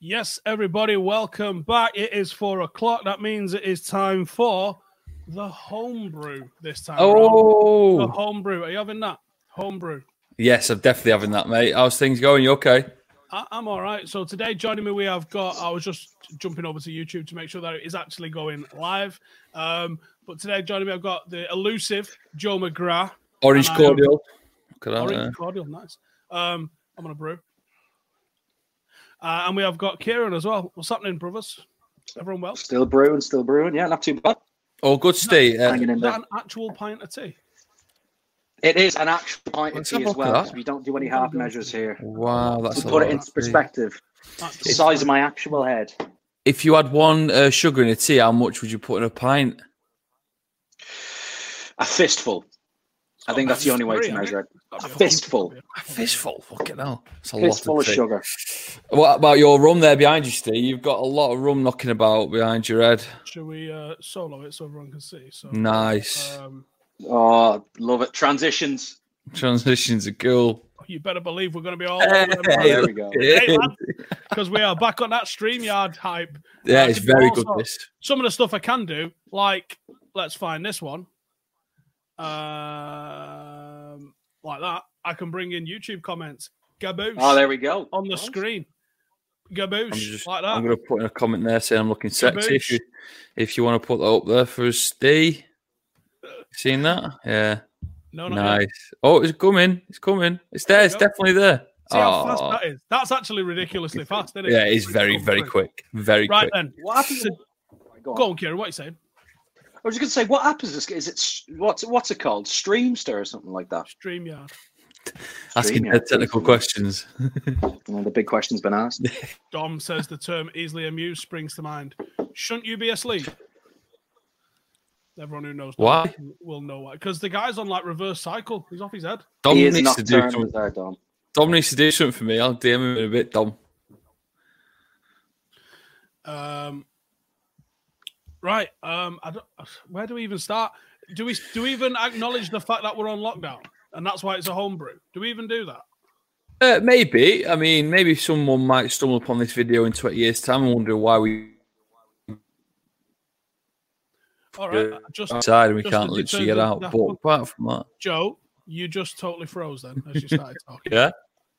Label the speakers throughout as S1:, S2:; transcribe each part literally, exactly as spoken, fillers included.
S1: Yes, everybody, welcome back. It is four o'clock. That means it is time for the homebrew this time.
S2: Oh,
S1: around. The homebrew. Are you having that? Homebrew.
S2: Yes, I'm definitely having that, mate. How's things going? You okay?
S1: I- I'm all right. So today, joining me, we have got, I was just jumping over to YouTube to make sure that it is actually going live. Um, but today, joining me, I've got the elusive Joe McGrath.
S2: Orange cordial.
S1: Have, orange cordial, nice. Um, I'm going to brew. Uh, and we have got Kieran as well. What's happening, brothers? Everyone well?
S3: Still brewing, still brewing. Yeah, not too bad.
S2: Oh, good, Steve.
S1: Uh, is that an actual pint of tea?
S3: It is an actual pint
S2: Let's
S3: of tea as well. So we don't do any half measures here.
S2: Wow, that's
S3: to
S2: a
S3: put
S2: lot
S3: it into perspective.
S1: That's
S3: the size of my actual head.
S2: If you had one uh, sugar in a tea, how much would you put in a pint?
S3: A fistful. I think that's the only way to measure it. A fistful.
S2: A fistful? Fucking hell. That's a
S3: fistful
S2: lot
S3: of, of sugar.
S2: What about your rum there behind you, Steve? You've got a lot of rum knocking about behind your head.
S1: Should we uh, solo it so everyone can see? So,
S2: nice.
S1: Um,
S3: oh, love it. Transitions.
S2: Transitions are cool.
S1: You better believe we're going to be all
S2: hey,
S1: over them.
S3: There we go.
S1: Because we are back on that StreamYard hype.
S2: Yeah,
S1: uh,
S2: it's very
S1: also,
S2: good, this.
S1: Some of the stuff I can do, like, let's find this one. Um, like that. I can bring in YouTube comments. Gaboosh.
S3: Oh, there we go.
S1: On the
S3: nice.
S1: screen. Gaboosh.
S2: Just,
S1: like that.
S2: I'm going to put in a comment there saying I'm looking sexy. If you, if you want to put that up there for us, Steve. Seen that? Yeah.
S1: No, not
S2: nice.
S1: Yet.
S2: Oh, it's coming. It's coming. It's there. there it's go. definitely there.
S1: See how oh. fast that is? That's actually ridiculously fast, isn't it?
S2: Yeah, it's very, very quick. Very
S1: right
S2: quick.
S1: Right then.
S3: What happens?
S1: So, go, on. go on, Kieran. What are you saying?
S3: I was just going to say, what app is this? Is it what's what's it called? Streamster or something like that?
S1: StreamYard.
S2: Asking Stream technical questions.
S3: Well, the big question's been asked.
S1: Dom says the term "easily amused" springs to mind. Shouldn't you be asleep? Everyone who knows
S2: why
S1: will know why. Because the guy's on like reverse cycle. He's off his head.
S2: Dom
S3: he
S2: needs to do something.
S3: There, Dom.
S2: Dom needs to do something for me. I'll D M him in a bit, Dom.
S1: Um. Right. Um. I don't, where do we even start? Do we do we even acknowledge the fact that we're on lockdown and that's why it's a homebrew? Do we even do that?
S2: Uh, maybe. I mean, maybe someone might stumble upon this video in twenty years' time and wonder why we.
S1: All right. Just
S2: outside and we can't literally get out. But apart from that,
S1: Joe, you just totally froze then as you started talking.
S2: Yeah.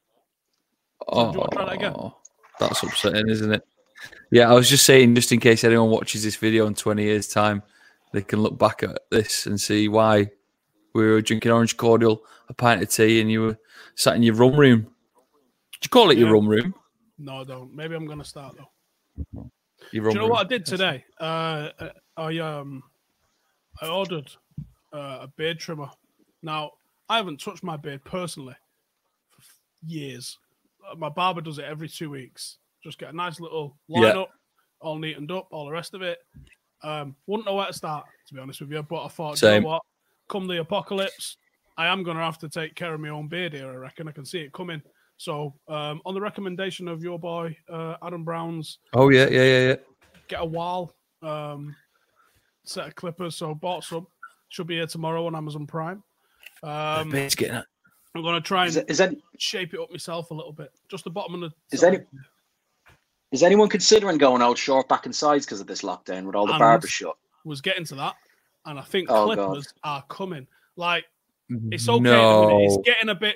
S1: So oh, do you want to try that again?
S2: That's upsetting, isn't it? Yeah, I was just saying, just in case anyone watches this video in twenty years' time, they can look back at this and see why we were drinking orange cordial, a pint of tea, and you were sat in your rum room. Did you call it yeah. your rum room?
S1: No, I don't. Maybe I'm going to start, though.
S2: Your rum
S1: Do you know
S2: room.
S1: what I did today? Uh, I um, I ordered uh, a beard trimmer. Now, I haven't touched my beard personally for years. My barber does it every two weeks. Just get a nice little line yeah. up, all neatened up, all the rest of it. Um, wouldn't know where to start, to be honest with you, but I thought, Same. you know what? Come the apocalypse, I am going to have to take care of my own beard here, I reckon. I can see it coming. So, um, on the recommendation of your boy, uh, Adam Brown's...
S2: Oh, yeah, yeah, yeah, yeah.
S1: Get a wall, um, set of clippers, so bought some. Should be here tomorrow on Amazon Prime. Um,
S2: getting it.
S1: I'm going to try and
S3: is, it, is that,
S1: shape it up myself a little bit. Just the bottom of the...
S3: Is any, Is anyone considering going out short back in size because of this lockdown with all the and barbers shut?
S1: Was getting to that, and I think
S3: oh,
S1: clippers
S3: God.
S1: are coming. Like, it's okay.
S2: No.
S1: It's getting a bit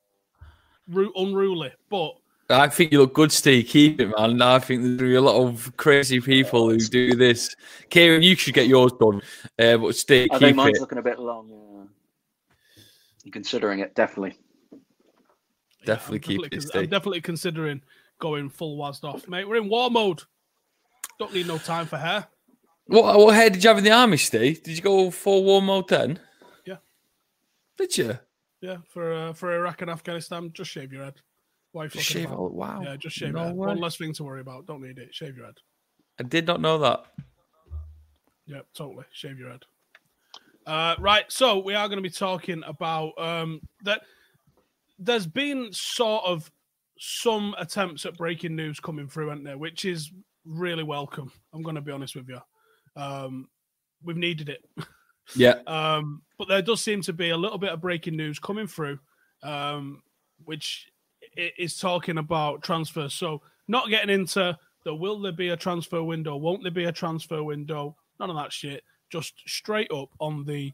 S1: unruly, but
S2: I think you look good, Steve. Keep it, man. I think there's going to be a lot of crazy people who do this. Kieran, you should get yours done, uh, but Steve,
S3: I
S2: keep
S3: think mine's
S2: it.
S3: looking a bit long. Yeah. I'm considering it, definitely.
S2: Definitely
S1: yeah,
S2: keep
S1: definitely,
S2: it, Steve.
S1: I'm definitely considering going full wazzed off, mate. We're in war mode. Don't need no time for hair.
S2: What what hair did you have in the army, Steve? Did you go full war mode then?
S1: Yeah.
S2: Did you?
S1: Yeah, for uh, for Iraq and Afghanistan, just shave your head. Why
S2: just shave it? Wow.
S1: Yeah, just shave
S2: no
S1: your head.
S2: Way.
S1: One less thing to worry about. Don't need it. Shave your head.
S2: I did not know that.
S1: Yeah, totally. Shave your head. Uh, right, so we are going to be talking about um, that. There's been sort of some attempts at breaking news coming through, isn't there? Which is really welcome. I'm going to be honest with you. Um, we've needed it.
S2: Yeah.
S1: um, but there does seem to be a little bit of breaking news coming through, um, which is talking about transfers. So Not getting into the will there be a transfer window, won't there be a transfer window, none of that shit. Just straight up on the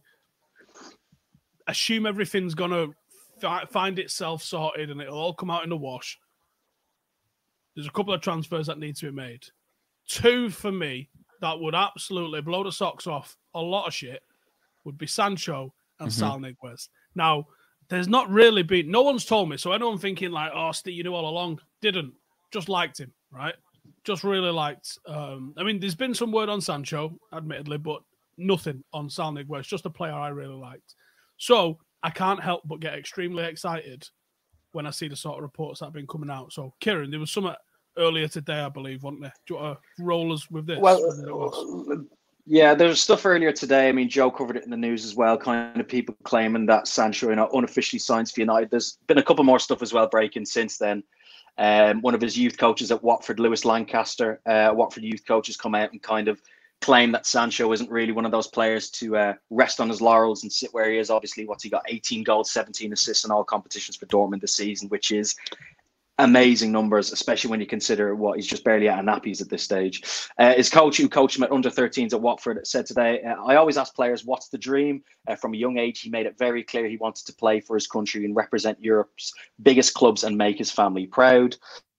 S1: assume everything's going to fi- find itself sorted and it'll all come out in the wash. There's a couple of transfers that need to be made. Two for me that would absolutely blow the socks off a lot of shit would be Sancho and mm-hmm. Sal Niguez. Now, there's not really been, no one's told me, so anyone thinking like, oh, Steve, you knew all along, didn't. Just liked him, right? Just really liked. Um, I mean, there's been some word on Sancho, admittedly, but nothing on Sal Niguez, just a player I really liked. So I can't help but get extremely excited when I see the sort of reports that have been coming out. So, Kieran, there was some earlier today, I believe, wasn't there? Do you want to roll us with this?
S3: Well, yeah, there was stuff earlier today. I mean, Joe covered it in the news as well, kind of people claiming that Sancho, you know, unofficially signs for United. There's been a couple more stuff as well breaking since then. Um, one of his youth coaches at Watford, Lewis Lancaster, uh, Watford youth coach, has come out and kind of claim that Sancho isn't really one of those players to uh, rest on his laurels and sit where he is. Obviously, what's he got? eighteen goals, seventeen assists in all competitions for Dortmund this season, which is amazing numbers, especially when you consider what he's just barely out of nappies at this stage. Uh, his coach, who coached him at under thirteens at Watford, said today, uh, I always ask players, what's the dream? Uh, from a young age, he made it very clear he wanted to play for his country and represent Europe's biggest clubs and make his family proud.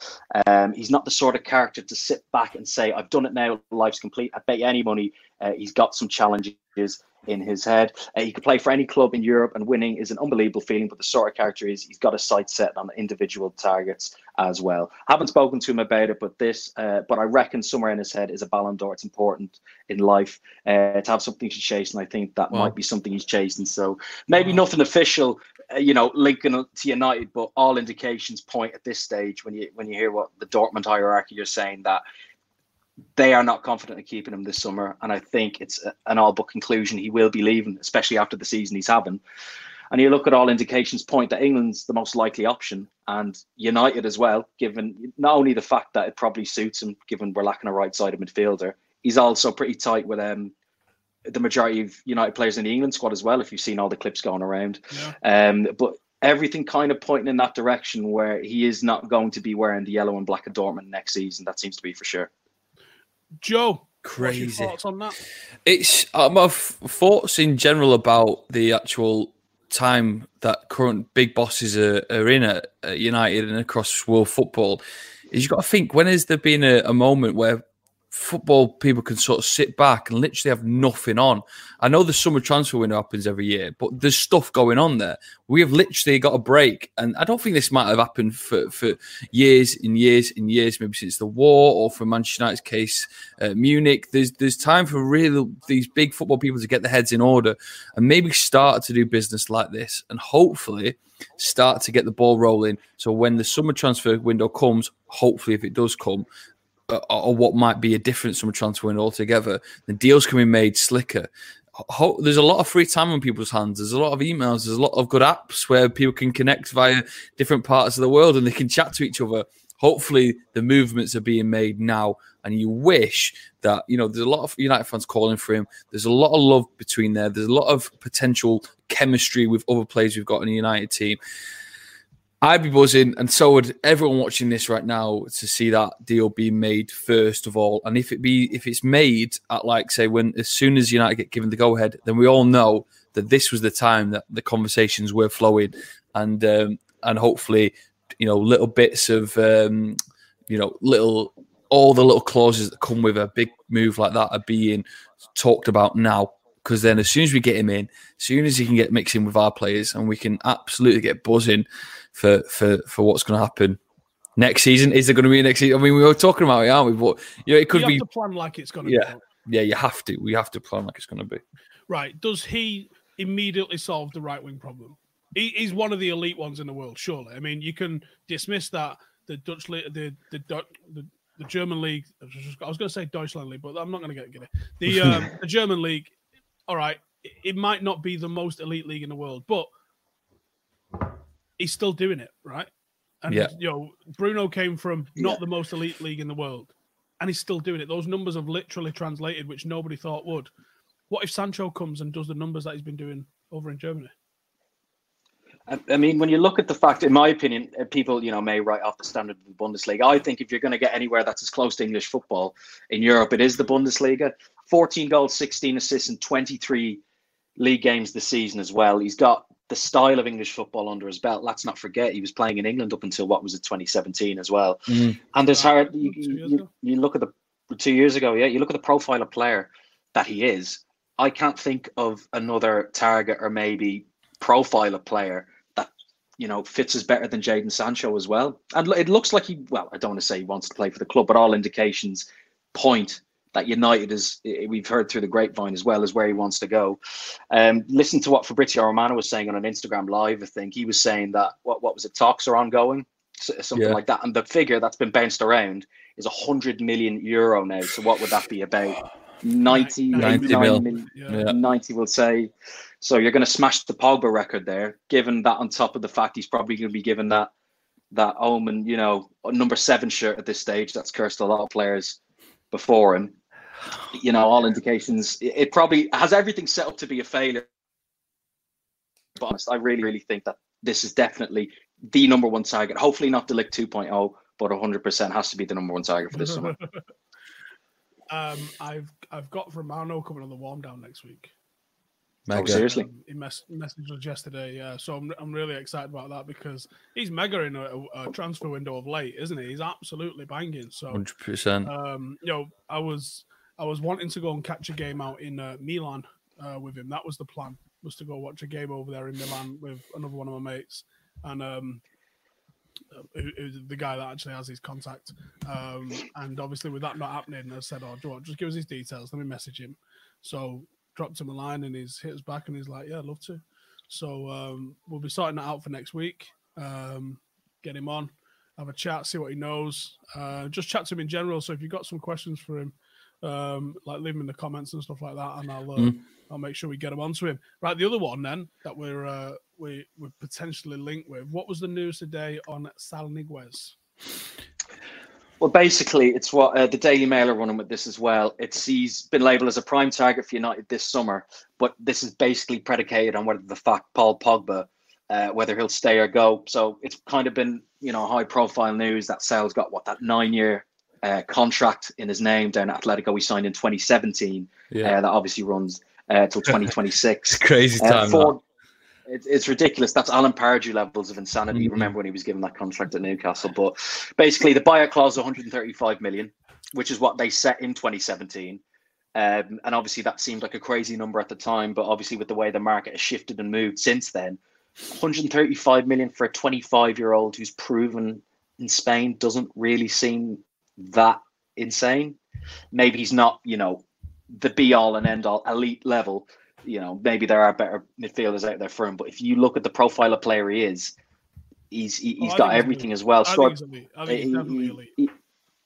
S3: Um, he's not the sort of character to sit back and say, I've done it now, life's complete. I bet you any money uh, he's got some challenges in his head. Uh, he could play for any club in Europe, and winning is an unbelievable feeling, but the sort of character is he's got a sight set on individual targets as well. Haven't spoken to him about it, but this, uh, but I reckon somewhere in his head is a Ballon d'Or. It's important in life uh, to have something to chase, and I think that wow. might be something he's chasing. So maybe wow. nothing official, uh, you know, linking to United, but all indications point at this stage when you when you hear what the Dortmund hierarchy are saying, that they are not confident in keeping him this summer. And I think it's an all but conclusion he will be leaving, especially after the season he's having. And you look at all indications point that England's the most likely option, and United as well, given not only the fact that it probably suits him, given we're lacking a right-sided midfielder, he's also pretty tight with um, the majority of United players in the England squad as well, if you've seen all the clips going around. Yeah. Um, but everything kind of pointing in that direction where he is not going to be wearing the yellow and black of Dortmund next season. That seems to be for sure.
S1: Joe,
S2: crazy.
S1: What's your thoughts on that?
S2: It's uh, my f- thoughts in general about the actual time that current big bosses are, are in at, at United and across world football. Is you've got to think, when has there been a, a moment where football people can sort of sit back and literally have nothing on? I know the summer transfer window happens every year, but there's stuff going on there. We have literally got a break, and I don't think this might have happened for, for years and years and years, maybe since the war, or for Manchester United's case, uh, Munich. There's there's time for really these big football people to get their heads in order and maybe start to do business like this, and hopefully start to get the ball rolling. So when the summer transfer window comes, hopefully if it does come, or what might be a different summer transfer window altogether, the deals can be made slicker. There's a lot of free time on people's hands. There's a lot of emails. There's a lot of good apps where people can connect via different parts of the world and they can chat to each other. Hopefully the movements are being made now, and you wish that, you know, there's a lot of United fans calling for him. There's a lot of love between there. There's a lot of potential chemistry with other players we've got in the United team. I'd be buzzing, and so would everyone watching this right now, to see that deal being made first of all. And if it be if it's made at, like, say, when as soon as United get given the go ahead, then we all know that this was the time that the conversations were flowing, and um, and hopefully, you know, little bits of um, you know, little all the little clauses that come with a big move like that are being talked about now. Because then as soon as we get him in, as soon as he can get mixing with our players, and we can absolutely get buzzing for for, for what's going to happen next season. Is there going to be a next season? I mean, we were talking about it, aren't we? But, you know, it could
S1: you
S2: be...
S1: You have to plan like it's going to
S2: yeah,
S1: be.
S2: Yeah, you have to. We have to plan like it's going to be.
S1: Right. Does he immediately solve the right-wing problem? He, he's one of the elite ones in the world, surely. I mean, you can dismiss that the Dutch league, the, the, the, the the German league... I was going to say Deutschland league, but I'm not going to get it. The, um, the German league... All right, it might not be the most elite league in the world, but he's still doing it, right? And, yeah. you know, Bruno came from not yeah. the most elite league in the world, and he's still doing it. Those numbers have literally translated, which nobody thought would. What if Sancho comes and does the numbers that he's been doing over in Germany?
S3: I mean, when you look at the fact, in my opinion, people, you know, may write off the standard of the Bundesliga. I think if you're going to get anywhere that's as close to English football in Europe, it is the Bundesliga. fourteen goals, sixteen assists, and twenty-three league games this season as well. He's got the style of English football under his belt. Let's not forget, he was playing in England up until, what was it, twenty seventeen as well. Mm. And there's hard, you, you, you look at the, two years ago, yeah, you look at the profile of player that he is. I can't think of another target or maybe profile of player that, you know, fits as better than Jadon Sancho as well. And it looks like he, well, I don't want to say he wants to play for the club, but all indications point that United is, we've heard through the grapevine as well, is where he wants to go. Um, listen to what Fabrizio Romano was saying on an Instagram Live. I think he was saying that, what, what was it, talks are ongoing, something yeah. like that. And the figure that's been bounced around is one hundred million euro now. So what would that be, about ninety,
S2: ninety mil.
S3: Million, yeah. ninety, we'll say. So you're going to smash the Pogba record there, given that on top of the fact he's probably going to be given that that Omen, you know, number seven shirt at this stage that's cursed a lot of players before him. You know, all indications, it, it probably has everything set up to be a failure. But honest, I really, really think that this is definitely the number one target. Hopefully not De Ligt two point oh, but one hundred percent has to be the number one target for this summer.
S1: um, I've I've got Romano coming on the warm down next week.
S3: Mega. Oh, seriously?
S1: Um, he mess- messaged us yesterday, yeah. So I'm I'm really excited about that because he's mega in a, a transfer window of late, isn't he? He's absolutely banging. So
S2: one hundred percent.
S1: Um, you know, I was I was wanting to go and catch a game out in uh, Milan uh, with him. That was the plan, was to go watch a game over there in Milan with another one of my mates, and um, it, it was the guy that actually has his contact. Um, and obviously, with that not happening, I said, "Oh, do you want, just give us his details. Let me message him." So dropped him a line, and he's hit us back, and he's like, "Yeah, I'd love to." So um, we'll be sorting that out for next week. Um, get him on, have a chat, see what he knows. Uh, just chat to him in general. So if you've got some questions for him, um, like leave them in the comments and stuff like that, and I'll uh, mm. I'll make sure we get them onto him. Right, the other one then that we're uh, we we're potentially linked with. What was the news today on Sal Niguez?
S3: Well, basically, it's what uh, the Daily Mail are running with this as well. It's he's been labelled as a prime target for United this summer, but this is basically predicated on whether the fact Paul Pogba, uh, whether he'll stay or go. So it's kind of been, you know, high profile news that Sal's got what, that nine year uh, contract in his name down at Atletico. We signed in twenty seventeen. Yeah, uh, that obviously runs uh, till twenty twenty-six.
S2: Crazy time. Uh, for,
S3: It, it's ridiculous. That's Alan Pardew levels of insanity. Mm-hmm. Remember when he was given that contract at Newcastle? But basically, the buyout clause is one hundred thirty-five million, which is what they set in twenty seventeen. Um, and obviously, that seemed like a crazy number at the time. But obviously, with the way the market has shifted and moved since then, one hundred thirty-five million for a twenty-five-year-old who's proven in Spain doesn't really seem that insane. Maybe he's not, you know, the be-all and end-all elite level. You know, maybe there are better midfielders out there for him, but if you look at the profile of player he is, he's he, he's oh, got everything as well.
S1: I think he's elite. I think he's definitely elite.
S3: He, he,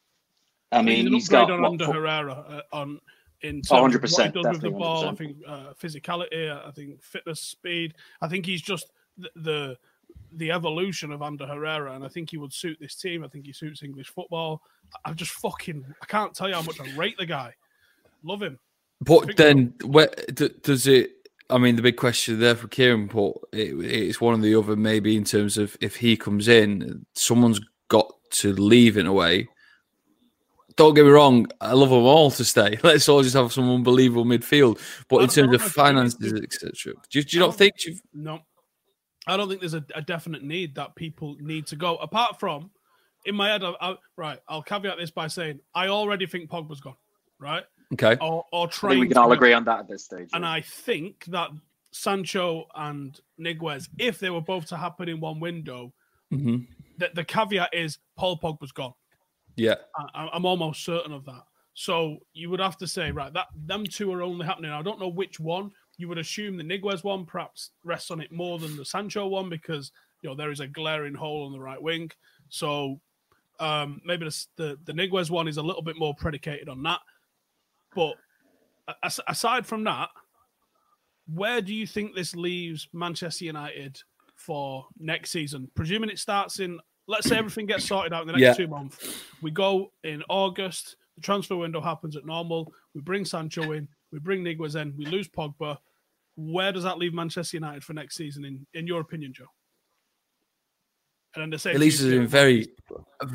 S3: I mean,
S1: he's,
S3: he's got
S1: on
S3: what,
S1: Ander Herrera uh, on in terms
S3: one hundred percent,
S1: of what he does with the ball.
S3: one hundred percent.
S1: I think uh, physicality. I think fitness, speed. I think he's just the, the the evolution of Ander Herrera, and I think he would suit this team. I think he suits English football. I, I just fucking I can't tell you how much I rate the guy. Love him.
S2: But then, where, does it? I mean, the big question there for Kieran, but it, it's one or the other. Maybe in terms of if he comes in, someone's got to leave in a way. Don't get me wrong, I love them all to stay. Let's all just have some unbelievable midfield. But in terms of finances, et cetera, do, do you not think you've?
S1: No, I don't think there's a, a definite need that people need to go. Apart from, in my head, I, I, right, I'll caveat this by saying I already think Pogba's gone. Right.
S2: Okay.
S1: Or, or trying
S3: I think we can all agree on that at this stage.
S1: And
S3: yeah.
S1: I think that Sancho and Niguez, if they were both to happen in one window,
S2: mm-hmm.
S1: the, the caveat is Paul Pogba's gone.
S2: Yeah.
S1: I, I'm almost certain of that. So you would have to say, right, that them two are only happening. I don't know which one. You would assume the Niguez one perhaps rests on it more than the Sancho one because, you know, there is a glaring hole on the right wing. So um, maybe the, the, the Niguez one is a little bit more predicated on that. But aside from that, where do you think this leaves Manchester United for next season? Presuming it starts in, let's say everything gets sorted out in the next
S2: yeah.
S1: two months. We go in August, the transfer window happens at normal. We bring Sancho in, we bring Niguez in, we lose Pogba. Where does that leave Manchester United for next season, in, in your opinion, Joe? And then the same
S2: it leaves us in very, a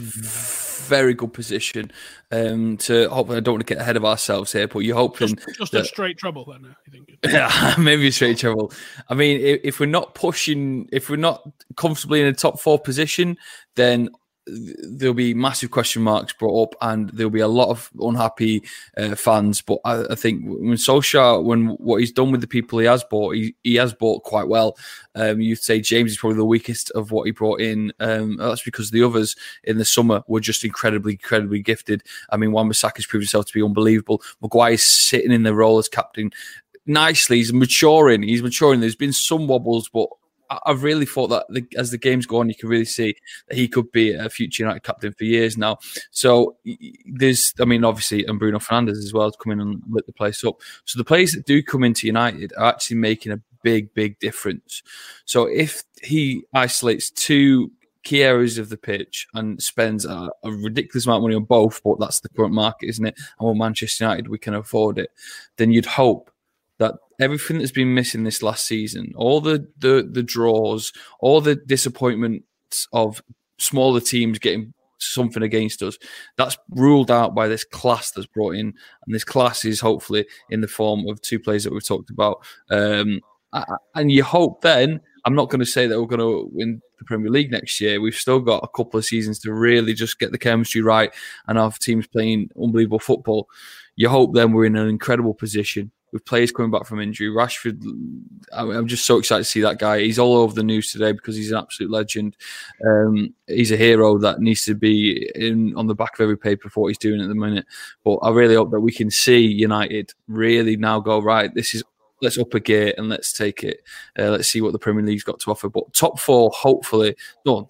S2: very good position um, to hopefully. I don't want to get ahead of ourselves here, but you're hoping
S1: just, just
S2: that,
S1: a straight trouble. Then I think
S2: yeah, maybe a straight trouble. I mean, if, if we're not pushing, if we're not comfortably in a top four position, then there'll be massive question marks brought up, and there'll be a lot of unhappy uh, fans. But I, I think when Solskjaer, when what he's done with the people he has bought, he, he has bought quite well. Um, you'd say James is probably the weakest of what he brought in. Um, that's because the others in the summer were just incredibly, incredibly gifted. I mean, Wan-Bissaka's proved himself to be unbelievable. Maguire's sitting in the role as captain nicely. He's maturing. He's maturing. There's been some wobbles, but I've really thought that the, as the game's go on, you can really see that he could be a future United captain for years now. So there's, I mean, obviously, and Bruno Fernandes as well to come in and lit the place up. So the players that do come into United are actually making a big, big difference. So if he isolates two key areas of the pitch and spends a, a ridiculous amount of money on both, but that's the current market, isn't it? And with Manchester United, we can afford it. Then you'd hope that everything that's been missing this last season, all the, the the draws, all the disappointments of smaller teams getting something against us, that's ruled out by this class that's brought in. And this class is hopefully in the form of two players that we've talked about. Um, and you hope then, I'm not going to say that we're going to win the Premier League next year. We've still got a couple of seasons to really just get the chemistry right and have teams playing unbelievable football. You hope then we're in an incredible position with players coming back from injury. Rashford, I'm just so excited to see that guy. He's all over the news today because he's an absolute legend. Um, he's a hero that needs to be in on the back of every paper for what he's doing at the minute. But I really hope that we can see United really now go, right, this is, let's up a gear and let's take it. Uh, let's see what the Premier League's got to offer. But top four, hopefully, no,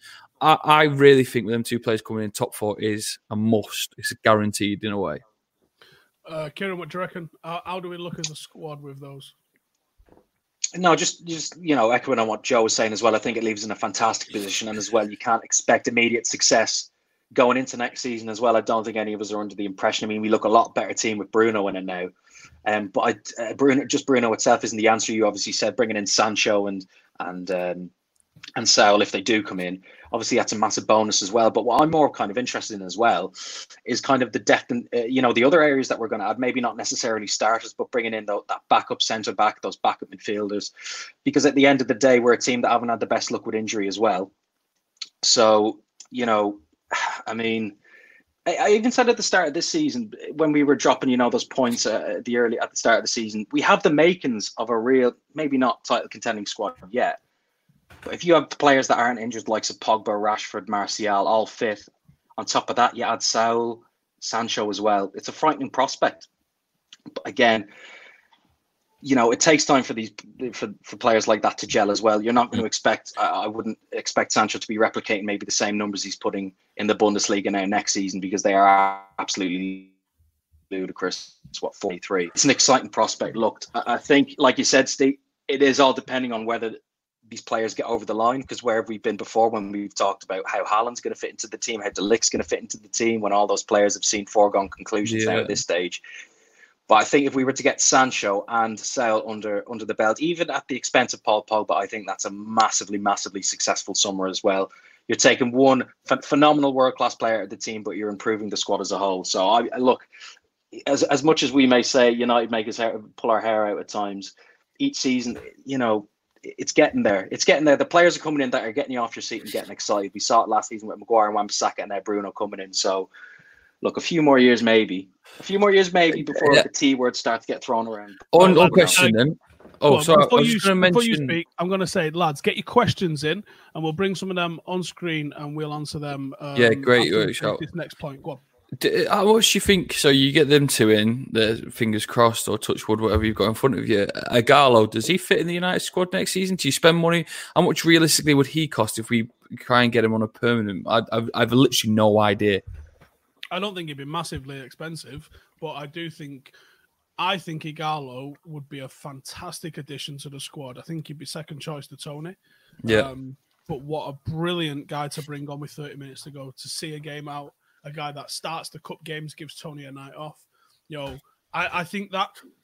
S2: I, I really think with them two players coming in, top four is a must. It's guaranteed in a way.
S1: Uh, Kieran, what do you reckon? How, how do we look as a squad with those?
S3: No, just, just you know, echoing on what Joe was saying as well, I think it leaves us in a fantastic position. And as well, you can't expect immediate success going into next season as well. I don't think any of us are under the impression. I mean, we look a lot better team with Bruno in it now. Um, but I, uh, Bruno, just Bruno itself isn't the answer. You obviously said bringing in Sancho and and um, and Saul if they do come in. Obviously, that's a massive bonus as well. But what I'm more kind of interested in as well is kind of the depth and, uh, you know, the other areas that we're going to add, maybe not necessarily starters, but bringing in the, that backup centre back, those backup midfielders. Because at the end of the day, we're a team that haven't had the best luck with injury as well. So, you know, I mean, I, I even said at the start of this season, when we were dropping, you know, those points uh, at the early at the start of the season, we have the makings of a real, maybe not title contending squad yet. But if you have players that aren't injured, likes of Pogba, Rashford, Martial, all fit, on top of that, you add Saul, Sancho as well. It's a frightening prospect. But again, you know, it takes time for these for, for players like that to gel as well. You're not going to expect, I, I wouldn't expect Sancho to be replicating maybe the same numbers he's putting in the Bundesliga now next season, because they are absolutely ludicrous. It's what, forty-three. It's an exciting prospect. Look, I, I think, like you said, Steve, it is all depending on whether these players get over the line, because where have we been before when we've talked about how Haaland's going to fit into the team, how De Ligt's going to fit into the team, when all those players have seen foregone conclusions
S2: yeah.
S3: now at this stage. But I think if we were to get Sancho and Saul under under the belt, even at the expense of Paul Pogba, I think that's a massively, massively successful summer as well. You're taking one ph- phenomenal world-class player at the team, but you're improving the squad as a whole. So I, I look, as as much as we may say United make us hair, pull our hair out at times, each season, you know, it's getting there. It's getting there. The players are coming in that are getting you off your seat and getting excited. We saw it last season with Maguire and Wan-Bissaka, and now Bruno coming in. So, look, a few more years maybe. A few more years maybe before yeah. the T word starts to get thrown around.
S2: On, on question then. Oh,
S1: on,
S2: sorry.
S1: Before,
S2: I was
S1: you,
S2: just mention...
S1: before you speak, I'm going to say, lads, get your questions in, and we'll bring some of them on screen, and we'll answer them. Um,
S2: yeah, great.
S1: This next point. Go on.
S2: Do, what do you think? So you get them two in, the fingers crossed or touch wood, whatever you've got in front of you. Ighalo, does he fit in the United squad next season? Do you spend money? How much realistically would he cost if we try and get him on a permanent? I, I've, I've literally no idea.
S1: I don't think it'd be massively expensive, but I do think, I think Ighalo would be a fantastic addition to the squad. I think he'd be second choice to Tony.
S2: Yeah.
S1: Um, but what a brilliant guy to bring on with thirty minutes to go to see a game out. A guy that starts the cup games, gives Tony a night off. You know, I, I think that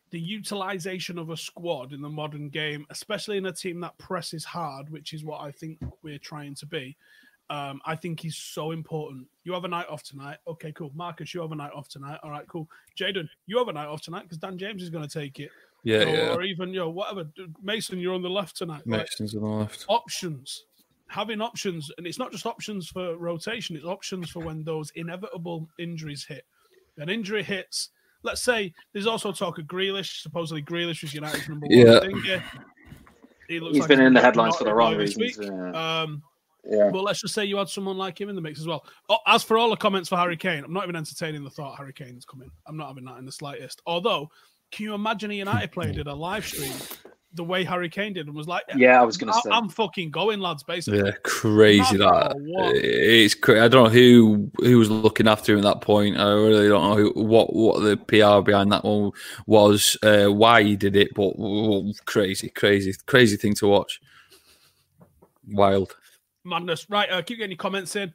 S1: the utilization of a squad in the modern game, especially in a team that presses hard, which is what I think we're trying to be, um, I think is so important. You have a night off tonight. Okay, cool. Marcus, you have a night off tonight. All right, cool. Jaden, you have a night off tonight because Dan James is going to take it.
S2: Yeah,
S1: or,
S2: yeah.
S1: or even, you know, whatever. Mason, you're on the left tonight.
S2: Mason's
S1: like,
S2: on the left.
S1: Options. Having options. And it's not just options for rotation. It's options for when those inevitable injuries hit. An injury hits. Let's say there's also talk of Grealish. Supposedly Grealish was United's number one.
S2: Yeah.
S1: Dinger. He looks
S3: He's
S1: like
S3: been
S1: he's
S3: in the
S1: been
S3: headlines for the wrong
S1: this
S3: reasons.
S1: week.
S3: Yeah.
S1: Um,
S3: yeah.
S1: But let's just say you had someone like him in the mix as well. Oh, as for all the comments for Harry Kane, I'm not even entertaining the thought Harry Kane's coming. I'm not having that in the slightest. Although, can you imagine a United player did a live stream the way Harry Kane did and was like,
S3: yeah, I was going to say.
S1: I'm fucking going, lads, basically.
S2: Yeah, crazy
S1: Not
S2: that.
S1: what.
S2: It's cra- I don't know who who was looking after him at that point. I really don't know who, what what the P R behind that one was, uh, why he did it, but oh, crazy, crazy, crazy thing to watch. Wild.
S1: Madness. Right, uh, keep getting your comments in.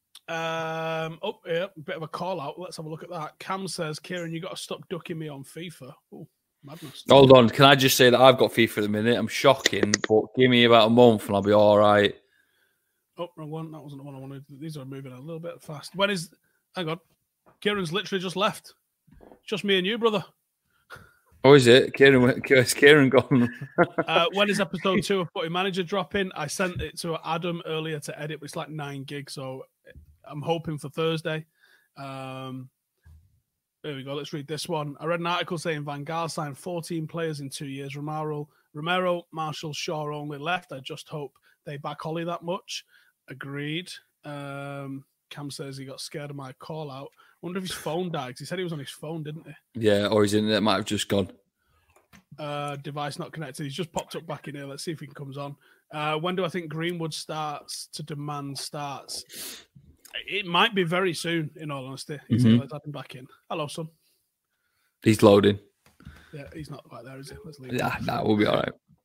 S1: Um, oh, yeah, a bit of a call out. Let's have a look at that. Cam says, Kieran, you got to stop ducking me on FIFA. Oh, madness.
S2: Hold on, can I just say that I've got FIFA at the minute? I'm shocking, but give me about a month and I'll be all right.
S1: Oh, wrong one. That wasn't the one I wanted. These are moving a little bit fast. When is... Hang on. Kieran's literally just left. Just me and you, brother.
S2: Oh, is it? Kieran, is Kieran gone?
S1: uh, when is episode two of Footy Manager dropping? I sent it to Adam earlier to edit, but it's like nine gigs, so I'm hoping for Thursday. Um, there we go. Let's read this one. I read an article saying Van Gaal signed fourteen players in two years. Romero, Romero, Marshall, Shaw only left. I just hope they back Ollie that much. Agreed. Um, Cam says he got scared of my call out. I wonder if his phone died, because he said he was on his phone, didn't he?
S2: Yeah, or his internet might have just gone.
S1: Uh, device not connected. He's just popped up back in here. Let's see if he comes on. Uh, when do I think Greenwood starts to demand starts? It might be very soon, in all honesty. He's
S2: Mm-hmm.
S1: Let's add him back in. Hello, son.
S2: He's loading.
S1: Yeah, he's not quite there, is he? Let's leave
S2: Yeah, nah, we'll be all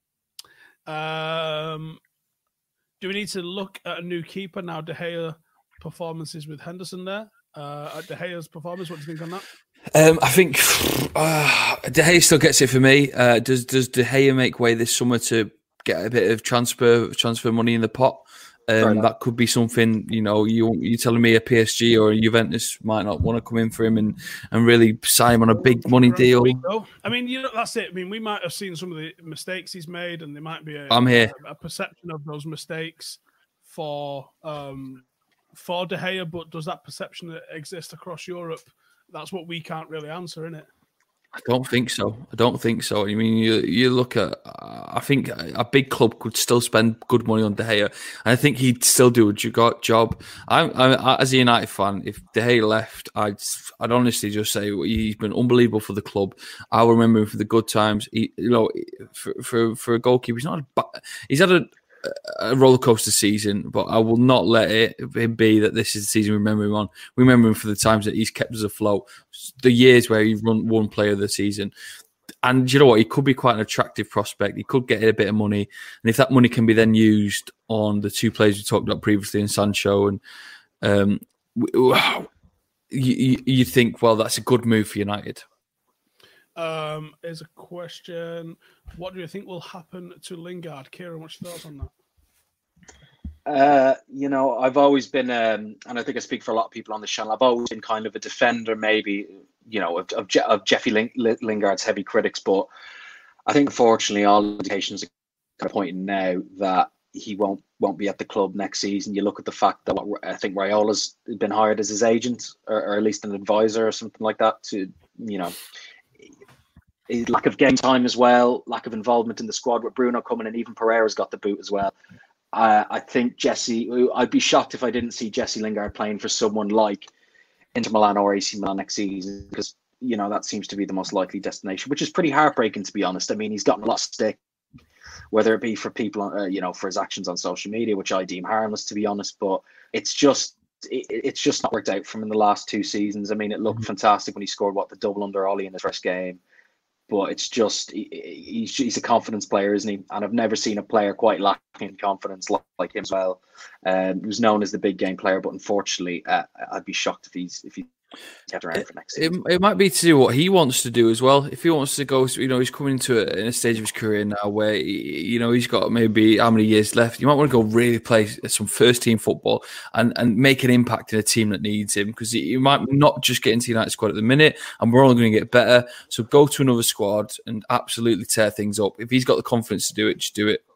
S1: right. Um, do we need to look at a new keeper now? De Gea performances with Henderson there. Uh, at De Gea's performance, what do you think on that?
S2: Um, I think uh, De Gea still gets it for me. Uh, does does De Gea make way this summer to get a bit of transfer transfer money in the pot? Um, that could be something. You know, you you telling me a P S G or a Juventus might not want to come in for him and, and really sign him on a big money deal.
S1: I mean, you know, that's it. I mean, we might have seen some of the mistakes he's made, and there might be a,
S2: I'm here.
S1: a, a perception of those mistakes for um, for De Gea. But does that perception exist across Europe? That's what we can't really answer, isn't it?
S2: I don't think so. I don't think so. I mean, you you look at. Uh, I think a big club could still spend good money on De Gea, and I think he'd still do a job. I'm, I'm as a United fan. If De Gea left, I'd I'd honestly just say he's been unbelievable for the club. I'll remember him for the good times. He, you know, for for for a goalkeeper, he's not. A ba- he's had a. a roller coaster season, but I will not let it be that this is the season we remember him on. We remember him for the times that he's kept us afloat, the years where he won one player of the season. And you know what? He could be quite an attractive prospect. He could get a bit of money. And if that money can be then used on the two players we talked about previously in Sancho, and um, you, you think, well, that's a good move for United.
S1: Um, here's a question. What do you think will happen to Lingard? Kieran, what's your thoughts on that?
S3: Uh, you know, I've always been, um, and I think I speak for a lot of people on the channel, I've always been kind of a defender, maybe, you know, of, of, Je- of Jeffy Ling- Lingard's heavy critics. But I think, fortunately, all indications are kind of pointing now that he won't won't be at the club next season. You look at the fact that what, I think Raiola's been hired as his agent, or, or at least an advisor or something like that to, you know, lack of game time as well, lack of involvement in the squad with Bruno coming in, even Pereira's got the boot as well. Uh, I think Jesse, I'd be shocked if I didn't see Jesse Lingard playing for someone like Inter Milan or A C Milan next season, because, you know, that seems to be the most likely destination, which is pretty heartbreaking, to be honest. I mean, he's gotten a lot of stick, whether it be for people, uh, you know, for his actions on social media, which I deem harmless, to be honest, but it's just, it, it's just not worked out for him in the last two seasons. I mean, it looked fantastic when he scored, what, the double under Ollie in his first game. But it's just, he, he's a confidence player, isn't he? And I've never seen a player quite lacking confidence like, like him as well. Um, he was known as the big game player, but unfortunately, uh, I'd be shocked if he's if he's kept around
S2: it,
S3: for next
S2: it,
S3: season.
S2: it might be to do what he wants to do as well. If he wants to go, you know, he's coming into a, in a stage of his career now where, he, you know, he's got maybe how many years left. You might want to go really play some first team football and, and make an impact in a team that needs him, because you might not just get into the United squad at the minute, and we're only going to get better. So go to another squad and absolutely tear things up. If he's got the confidence to do it, just do it.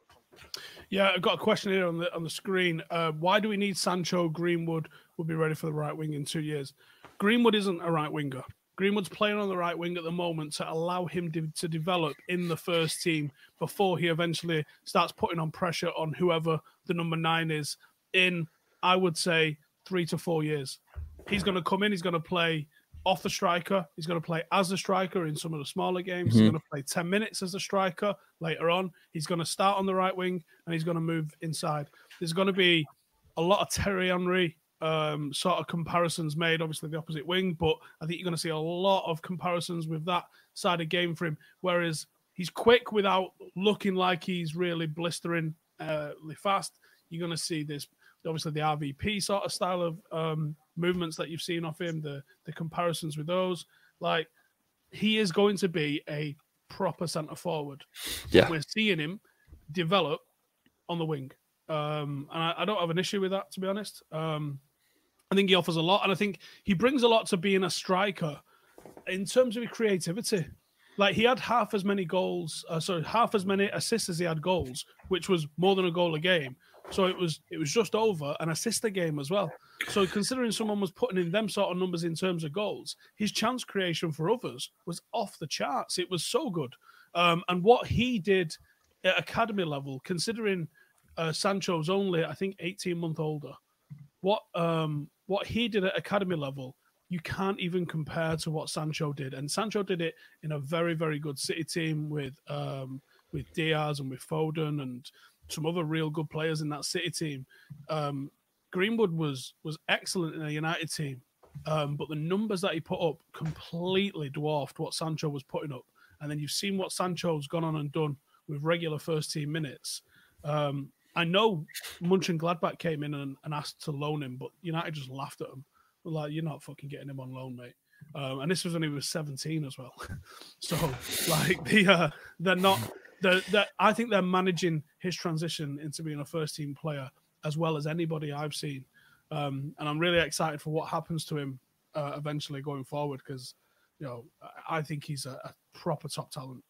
S1: Yeah, I've got a question here on the on the screen. Uh, why do we need Sancho? Greenwood will be ready for the right wing in two years. Greenwood isn't a right winger. Greenwood's playing on the right wing at the moment to allow him de- to develop in the first team before he eventually starts putting on pressure on whoever the number nine is in, I would say, three to four years. He's going to come in, he's going to play off the striker, he's going to play as a striker in some of the smaller games, mm-hmm. He's going to play ten minutes as a striker later on, he's going to start on the right wing, and he's going to move inside. There's going to be a lot of Thierry Henry Um, sort of comparisons made, obviously the opposite wing, but I think you're going to see a lot of comparisons with that side of game for him, whereas he's quick without looking like he's really blisteringly uh, fast. You're going to see this, obviously the R V P sort of style of um, movements that you've seen off him, the, the comparisons with those. Like, he is going to be a proper centre forward.
S2: Yeah.
S1: We're seeing him develop on the wing. Um, and I, I don't have an issue with that, to be honest. Um, I think he offers a lot, and I think he brings a lot to being a striker in terms of his creativity. Like, he had half as many goals, uh, sorry, half as many assists as he had goals, which was more than a goal a game. So it was it was just over an assist a game as well. So considering someone was putting in them sort of numbers in terms of goals, his chance creation for others was off the charts. It was so good. Um, and what he did at academy level, considering uh, Sancho's only, I think, eighteen months older, what um, what he did at academy level, you can't even compare to what Sancho did. And Sancho did it in a very, very good City team with um, with Diaz and with Foden and some other real good players in that City team. Um, Greenwood was was excellent in a United team, um, but the numbers that he put up completely dwarfed what Sancho was putting up. And then you've seen what Sancho's gone on and done with regular first team minutes. Um, I know Mönchengladbach came in and, and asked to loan him, but United just laughed at him. Like, you're not fucking getting him on loan, mate. Um, and this was when he was seventeen as well. So, like, the uh, they're not. They're, they're, I think they're managing his transition into being a first-team player as well as anybody I've seen. Um, and I'm really excited for what happens to him uh, eventually going forward, because, you know, I think he's a, a proper top talent.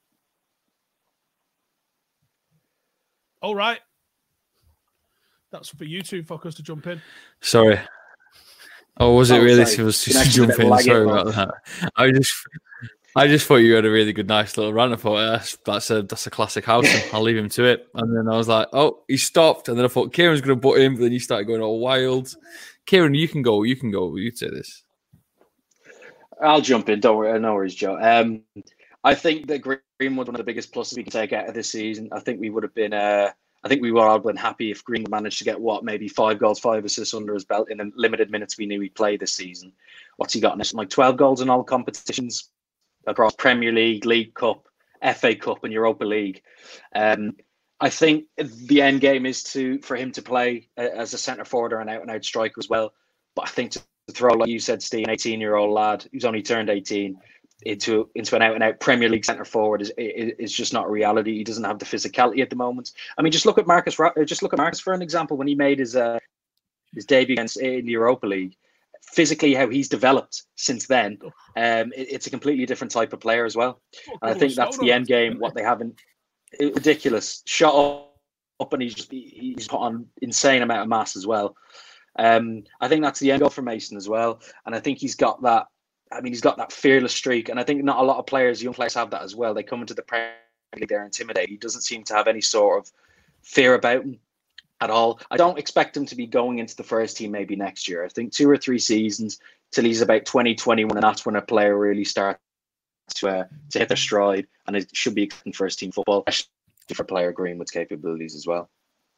S1: All right. That's for you two fuckers to jump in.
S2: Sorry. Oh, was it
S3: oh,
S2: really
S3: sorry.
S2: supposed to jump in? Sorry about that. I just, I just thought you had a really good, nice little rant. I thought that's that's a that's a classic Housen. I'll leave him to it. And then I was like, oh, he stopped. And then I thought Kieran's going to butt in, but then you started going all wild. Kieran, you can go. You can go. You say this.
S3: I'll jump in. Don't worry. No worries, Joe. Um, I think that Greenwood, one of the biggest pluses we can take out of this season. I think we would have been. Uh, I think we would have been happy if Greenwood managed to get what, maybe five goals, five assists under his belt in the limited minutes we knew he'd play this season. What's he got? Like twelve goals in all competitions across Premier League, League Cup, F A Cup, and Europa League. Um, I think the end game is to for him to play as a centre forward or an out and out striker as well. But I think to throw, like you said, Steve, an eighteen year old lad who's only turned eighteen into into an out and out Premier League centre forward is, is is just not a reality. He doesn't have the physicality at the moment. I mean, just look at Marcus. Just look at Marcus for an example. When he made his uh, his debut against in the Europa League, physically how he's developed since then, um, it, it's a completely different type of player as well. And I think that's the end game. What they haven't ridiculous shot up, up and he's just he's put on insane amount of mass as well. Um, I think that's the end goal for Mason as well. And I think he's got that. I mean, he's got that fearless streak, and I think not a lot of players, young players, have that as well. They come into the Premier League, they're intimidated. He doesn't seem to have any sort of fear about him at all. I don't expect him to be going into the first team maybe next year. I think two or three seasons till he's about twenty, twenty-one, and that's when a player really starts to, uh, to hit their stride, and it should be in first team football, especially for a player Greenwood's capabilities as well.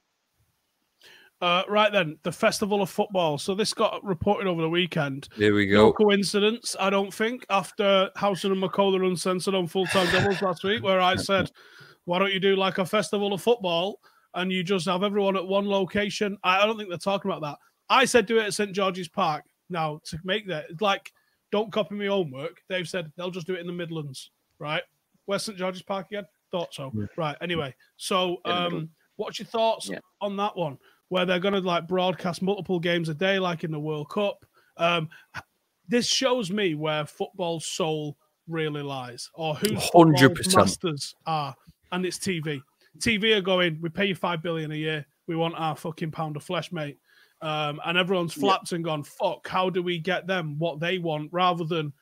S1: Uh, right then, the Festival of Football. So this got reported over the weekend.
S2: Here we go.
S1: No coincidence, I don't think, after Housen and McCullough uncensored on Full Time Doubles last week, where I said, why don't you do like a Festival of Football and you just have everyone at one location? I don't think they're talking about that. I said do it at St George's Park. Now, to make that, like, don't copy me homework. They've said they'll just do it in the Midlands, right? Where's Saint George's Park again? Thought so. Yeah. Right. Anyway, so um, what's your thoughts yeah. on that one? Where they're going to like broadcast multiple games a day, like in the World Cup. Um, this shows me where football's soul really lies, or who
S2: one hundred percent
S1: masters are, and it's T V. T V are going, we pay you five billion a year. We want our fucking pound of flesh, mate. Um, and everyone's flapped yeah. and gone, fuck, how do we get them what they want rather than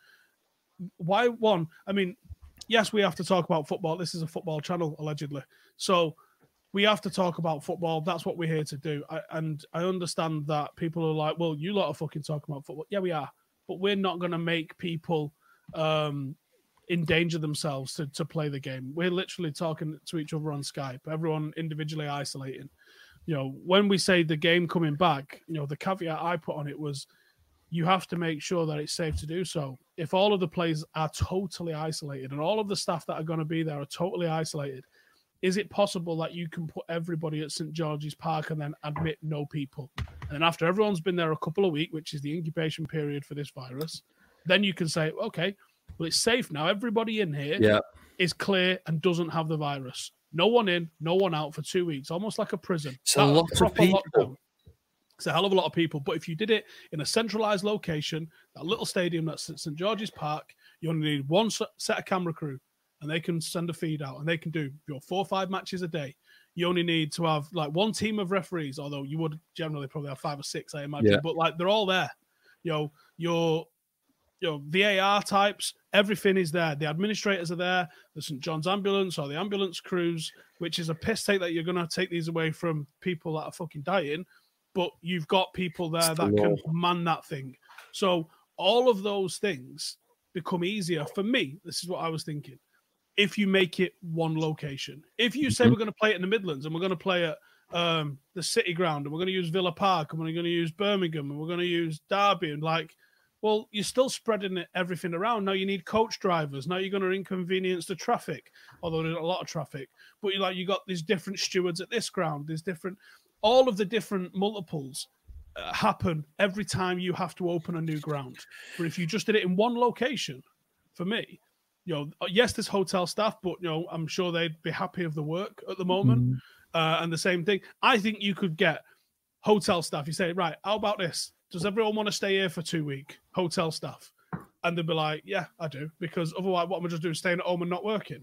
S1: why one? I mean, yes, we have to talk about football. This is a football channel, allegedly. So we have to talk about football. That's what we're here to do. I, and I understand that people are like, well, you lot are fucking talking about football. Yeah, we are. But we're not going to make people um, endanger themselves to, to play the game. We're literally talking to each other on Skype, everyone individually isolating. You know, when we say the game coming back, you know, the caveat I put on it was you have to make sure that it's safe to do so. If all of the players are totally isolated and all of the staff that are going to be there are totally isolated, is it possible that you can put everybody at Saint George's Park and then admit no people? And then after everyone's been there a couple of weeks, which is the incubation period for this virus, then you can say, okay, well, it's safe now. Everybody in here
S2: yeah.
S1: is clear and doesn't have the virus. No one in, no one out for two weeks, almost like a prison.
S2: It's a lot of people.
S1: Lockdown. It's a hell of a lot of people. But if you did it in a centralized location, that little stadium that's at Saint George's Park, you only need one set of camera crew and they can send a feed out and they can do your four or five matches a day. You only need to have like one team of referees, although you would generally probably have five or six, I imagine. Yeah. But like they're all there. You know, your you know, V A R types, everything is there. The administrators are there. The Saint John's ambulance or the ambulance crews, which is a piss take that you're going to take these away from people that are fucking dying. But you've got people there that can man that thing. So all of those things become easier for me. This is what I was thinking. If you make it one location, if you say mm-hmm. we're going to play it in the Midlands and we're going to play at um, the City Ground and we're going to use Villa Park and we're going to use Birmingham and we're going to use Derby and like, well, you're still spreading it, everything around. Now you need coach drivers. Now you're going to inconvenience the traffic, although there's a lot of traffic. But you like you got these different stewards at this ground. There's different, all of the different multiples uh, happen every time you have to open a new ground. But if you just did it in one location, for me, you know, yes, there's hotel staff, but you know, I'm sure they'd be happy of the work at the moment. Mm. Uh, and the same thing, I think you could get hotel staff. You say, right, how about this? Does everyone want to stay here for two weeks? Hotel staff. And they'll be like, yeah, I do. Because otherwise, what am I just doing? Staying at home and not working?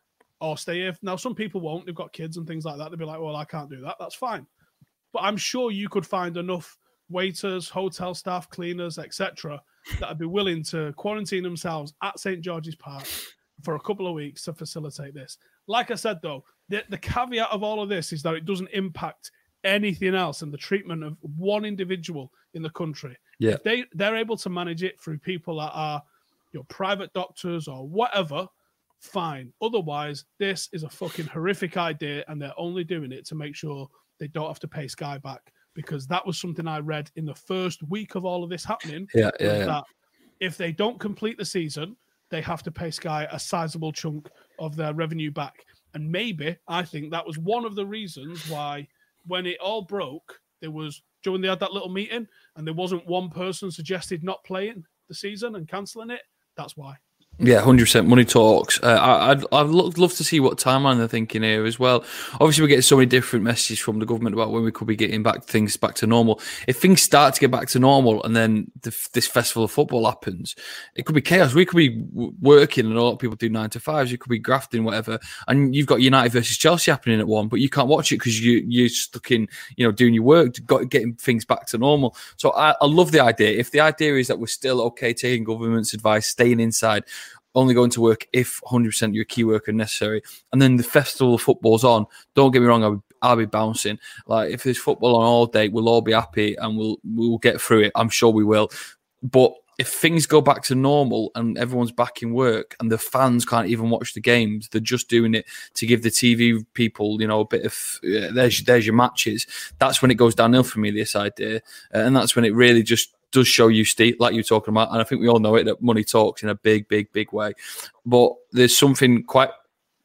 S1: Or stay here. Now, some people won't. They've got kids and things like that. They'll be like, well, I can't do that. That's fine. But I'm sure you could find enough waiters, hotel staff, cleaners, et cetera that would be willing to quarantine themselves at Saint George's Park for a couple of weeks to facilitate this. Like I said, though, the, the caveat of all of this is that it doesn't impact anything else and the treatment of one individual in the country.
S2: Yeah.
S1: If they, they're able to manage it through people that are you know, private doctors or whatever, fine. Otherwise, this is a fucking horrific idea and they're only doing it to make sure they don't have to pay Sky back, because that was something I read in the first week of all of this happening.
S2: Yeah, yeah, yeah.
S1: That if they don't complete the season, they have to pay Sky a sizable chunk of their revenue back. And maybe, I think that was one of the reasons why when it all broke, there was, do you know when they had that little meeting and there wasn't one person suggested not playing the season and cancelling it? That's why.
S2: Yeah, one hundred percent. Money talks. Uh, I, I'd I'd love, love to see what timeline they're thinking here as well. Obviously, we're getting so many different messages from the government about when we could be getting back things back to normal. If things start to get back to normal and then the, this festival of football happens, it could be chaos. We could be w- working and a lot of people do nine to fives. You could be grafting, whatever. And you've got United versus Chelsea happening at one, but you can't watch it because you, you're stuck in, you know, doing your work, got, getting things back to normal. So I, I love the idea. If the idea is that we're still okay taking government's advice, staying inside, only going to work if one hundred percent you're a key worker necessary. And then the festival of football's on. Don't get me wrong, I'll, I'll be bouncing. Like, if there's football on all day, we'll all be happy and we'll we'll get through it. I'm sure we will. But if things go back to normal and everyone's back in work and the fans can't even watch the games, they're just doing it to give the T V people, you know, a bit of, uh, there's, there's your matches. That's when it goes downhill for me, this idea. Uh, and that's when it really just does show you, Steve, like you're talking about, and I think we all know it, that money talks in a big, big, big way. But there's something quite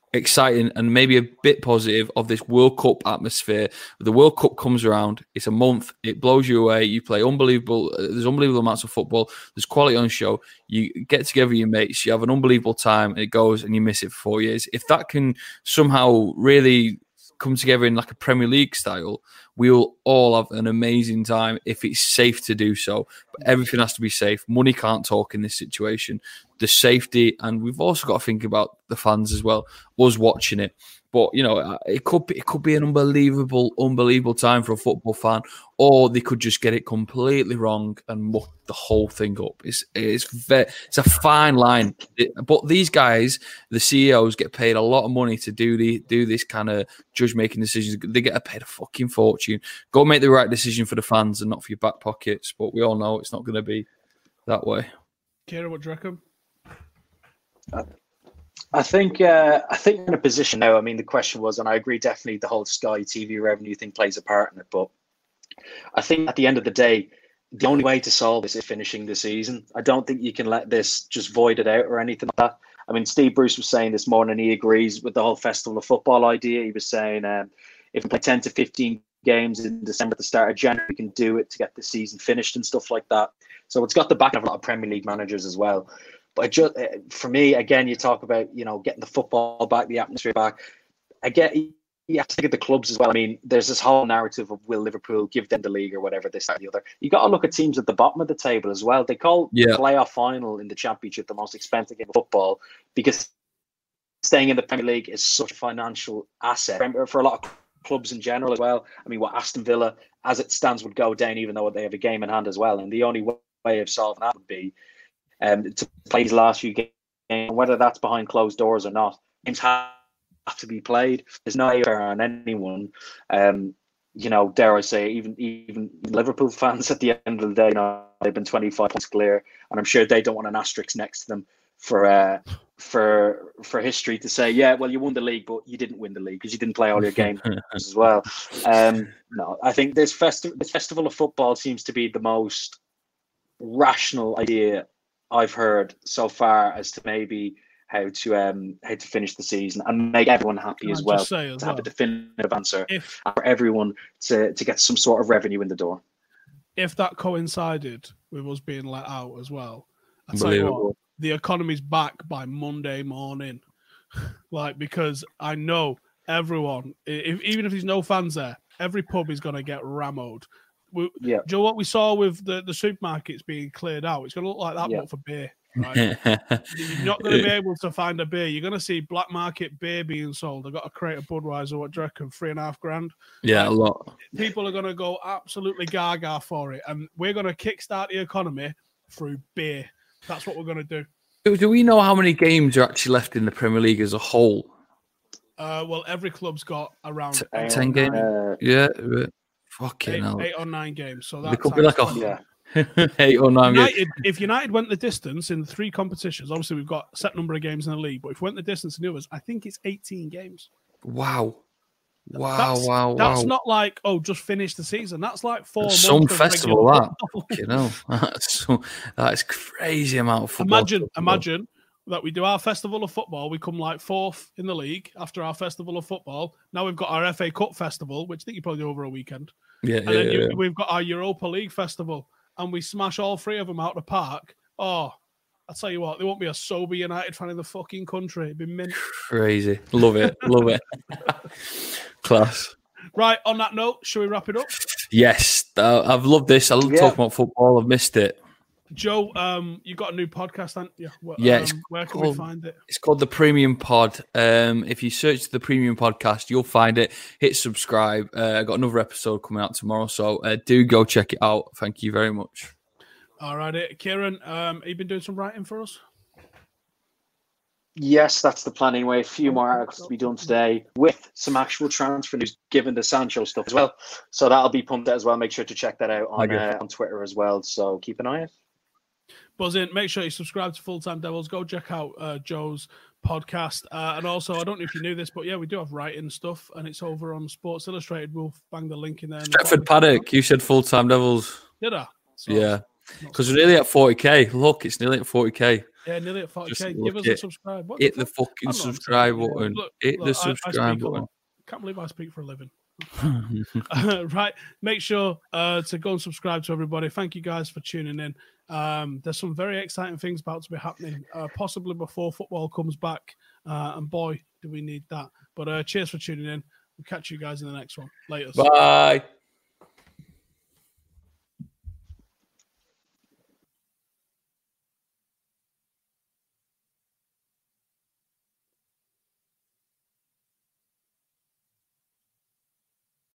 S2: exciting and maybe a bit positive of this World Cup atmosphere. The World Cup comes around, it's a month, it blows you away, you play unbelievable, there's unbelievable amounts of football, there's quality on show, you get together with your mates, you have an unbelievable time, and it goes and you miss it for four years. If that can somehow really come together in like a Premier League style, we'll all have an amazing time if it's safe to do so. But everything has to be safe. Money can't talk in this situation. The safety, and we've also got to think about the fans as well, us watching it. But, you know, it could be, it could be an unbelievable, unbelievable time for a football fan, or they could just get it completely wrong and muck the whole thing up. It's it's very, it's a fine line. It, but these guys, the C E Os, get paid a lot of money to do the do this kind of judge-making decisions. They get paid a fucking fortune. Go make the right decision for the fans and not for your back pockets. But we all know it's not going to be that way.
S1: Kieran, what do you reckon?
S3: Uh, I think uh, I think in a position now. I mean, the question was, and I agree, definitely the whole Sky T V revenue thing plays a part in it. But I think at the end of the day, the only way to solve this is finishing the season. I don't think you can let this just void it out or anything like that. I mean, Steve Bruce was saying this morning he agrees with the whole festival of football idea. He was saying um, if we play ten to fifteen games in December at the start of January, we can do it to get the season finished and stuff like that. So it's got the back of a lot of Premier League managers as well. But just, for me, again, you talk about, you know, getting the football back, the atmosphere back. I get you have to think of the clubs as well. I mean, there's this whole narrative of will Liverpool give them the league or whatever, this, that, or the other. You got to look at teams at the bottom of the table as well. They call
S2: yeah.
S3: the playoff final in the Championship the most expensive game of football because staying in the Premier League is such a financial asset for a lot of clubs in general as well. I mean, what Aston Villa, as it stands, would go down even though they have a game in hand as well. And the only way of solving that would be Um, to play these last few games, whether that's behind closed doors or not. Games have to be played. There's no air on anyone. Um, you know, dare I say, even even Liverpool fans at the end of the day, you know, they've been twenty-five points clear, and I'm sure they don't want an asterisk next to them for uh, for for history to say, yeah, well, you won the league, but you didn't win the league because you didn't play all your games as well. Um, no, I think this festival, this festival of football seems to be the most rational idea I've heard so far as to maybe how to um how to finish the season and make everyone happy as well,
S1: as
S3: to
S1: well.
S3: have a definitive answer
S1: if,
S3: for everyone to, to get some sort of revenue in the door.
S1: If that coincided with us being let out as well, I tell you what, the economy's back by Monday morning. Like, because I know everyone, if, even if there's no fans there, every pub is going to get rammed. We,
S3: yeah.
S1: Do you know what we saw with the, the supermarkets being cleared out? It's going to look like that,
S3: yeah.
S1: but for beer. Right? You're not going to be able to find a beer. You're going to see black market beer being sold. I've got to create a Budweiser, what do you reckon, three and a half grand?
S2: Yeah,
S1: like,
S2: a lot.
S1: People are going to go absolutely gaga for it. And we're going to kickstart the economy through beer. That's what we're going to do.
S2: Do, do we know how many games are actually left in the Premier League as a whole?
S1: Uh, well, every club's got around
S2: T-
S1: eight
S2: ten games. Uh, yeah. Fucking
S1: eight,
S2: hell.
S1: eight or nine games. So that
S2: it could be like a
S3: yeah.
S2: eight or nine
S1: United,
S2: games.
S1: If United went the distance in three competitions, obviously we've got a set number of games in the league, but if we went the distance in the others, I think it's eighteen games.
S2: Wow. Wow,
S1: that's,
S2: wow,
S1: That's
S2: wow.
S1: not like, oh, just finish the season. That's like four
S2: that's
S1: months.
S2: Some festival, that. You know, that's, so, that's crazy amount of football.
S1: Imagine,
S2: football.
S1: imagine that we do our festival of football. We come like fourth in the league after our festival of football. Now we've got our F A Cup festival, which I think you probably do over a weekend.
S2: Yeah,
S1: and
S2: yeah,
S1: then you,
S2: yeah.
S1: we've got our Europa League festival, and we smash all three of them out of the park. Oh, I'll tell you what, there won't be a sober United fan in the fucking country. It'd be mint.
S2: Crazy. Love it. Love it. Class.
S1: Right, on that note, shall we wrap it up?
S2: Yes. Uh, I've loved this. I love
S3: yeah.
S2: talking about football. I've missed it.
S1: Joe, um, you got a new podcast, haven't you? Well,
S2: yeah.
S1: Um, where can
S2: called,
S1: we find it?
S2: It's called The Premium Pod. Um, if you search the Premium Podcast, you'll find it. Hit subscribe. Uh, I got another episode coming out tomorrow, so uh, do go check it out. Thank you very much.
S1: All right, Kieran, um, have you been doing some writing for us?
S3: Yes, that's the plan anyway. A few more articles to be done today with some actual transfer news, given the Sancho stuff as well. So that'll be pumped out as well. Make sure to check that out on uh, on Twitter as well. So keep an eye out.
S1: Buzz in. Make sure you subscribe to Full Time Devils. Go check out uh, Joe's podcast. Uh, and also, I don't know if you knew this, but yeah, we do have writing stuff, and it's over on Sports Illustrated. We'll bang the link in there.
S2: Stretford Paddock, you said Full Time Devils.
S1: Did I?
S2: So, yeah. Because we're nearly at forty K. Look, it's nearly at forty K.
S1: Yeah, nearly at forty K.
S2: Just
S1: Give us
S2: look
S1: a
S2: it.
S1: subscribe. What
S2: Hit
S1: the
S2: the
S1: fuck?
S2: fucking
S1: I'm not
S2: subscribe
S1: saying, yeah.
S2: button.
S1: Look,
S2: Hit the
S1: look, I, I
S2: subscribe
S1: speak a
S2: button.
S1: lot. Can't believe I speak for a living. uh, right. Make sure uh, to go and subscribe to everybody. Thank you guys for tuning in. Um, there's some very exciting things about to be happening, uh, possibly before football comes back. Uh, and boy, do we need that. But uh, cheers for tuning in. We'll catch you guys in the next one. Later.
S2: Bye.